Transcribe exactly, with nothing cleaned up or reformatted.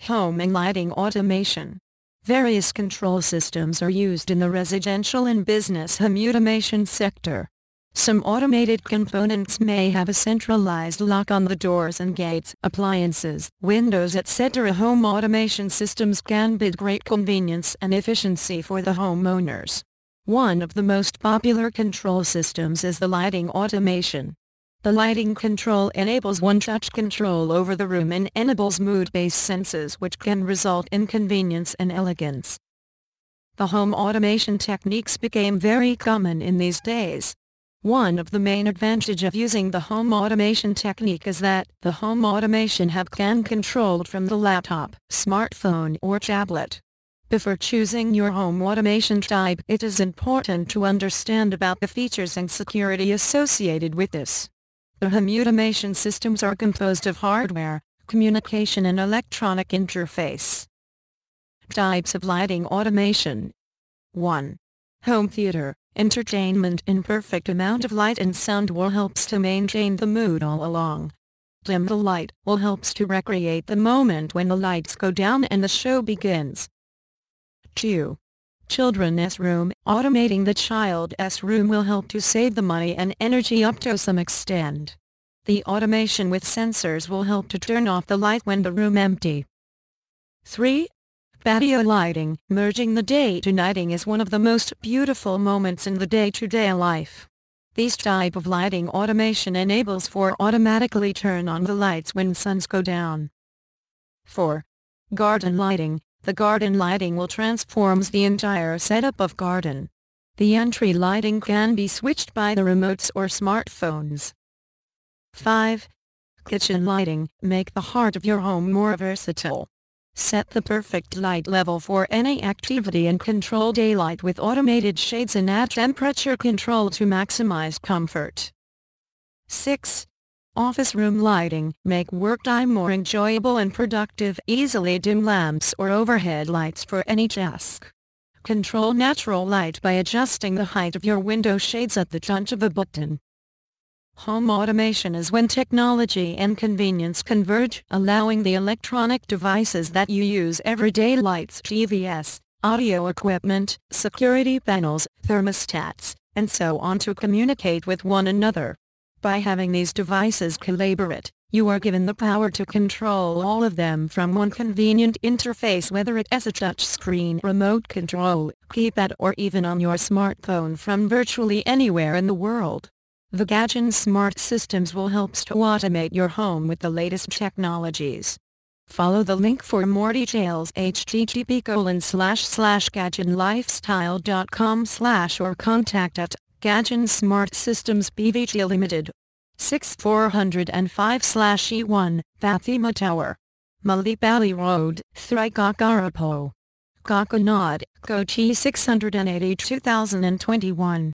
Home and lighting automation. Various control systems are used in the residential and business home automation sector. Some automated components may have a centralized lock on the doors and gates, appliances, windows, et cetera. Home automation systems can bring great convenience and efficiency for the homeowners. One of the most popular control systems is the lighting automation. The lighting control enables one-touch control over the room and enables mood-based senses, which can result in convenience and elegance. The home automation techniques became very common in these days. One of the main advantages of using the home automation technique is that the home automation hub can be controlled from the laptop, smartphone or tablet. Before choosing your home automation type, it is important to understand about the features and security associated with this. The home automation systems are composed of hardware, communication and electronic interface. Types of lighting automation. one. Home theater. Entertainment in perfect amount of light and sound will helps to maintain the mood all along. Dim the light will helps to recreate the moment when the lights go down and the show begins. two. Children's room. Automating the child's room will help to save the money and energy up to some extent. The automation with sensors will help to turn off the light when the room empty. three. Patio lighting. Merging the day to nighting is one of the most beautiful moments in the day-to-day life. This type of lighting automation enables for automatically turn on the lights when suns go down. four. Garden lighting. The garden lighting will transforms the entire setup of garden. The entry lighting can be switched by the remotes or smartphones. five. Kitchen lighting. Make the heart of your home more versatile. Set the perfect light level for any activity and control daylight with automated shades and add temperature control to maximize comfort. six. Office room lighting. Make work time more enjoyable and productive. Easily dim lamps or overhead lights for any task. Control natural light by adjusting the height of your window shades at the touch of a button. Home automation is when technology and convenience converge, allowing the electronic devices that you use every day, lights, T Vs, audio equipment, security panels, thermostats, and so on, to communicate with one another. By having these devices collaborate, you are given the power to control all of them from one convenient interface, whether it is a touch screen, remote control, keypad, or even on your smartphone from virtually anywhere in the world. The Gadgen Smart Systems will help to automate your home with the latest technologies. Follow the link for more details, http colon slash slash gadgenlifestyle dot com slash or contact at Gadgen Smart Systems Pvt Limited, six four oh five slash E one, Fatima Tower, Malipali Road, Thrikakarapo, Kakanad, Kochi six eighty two thousand twenty-one.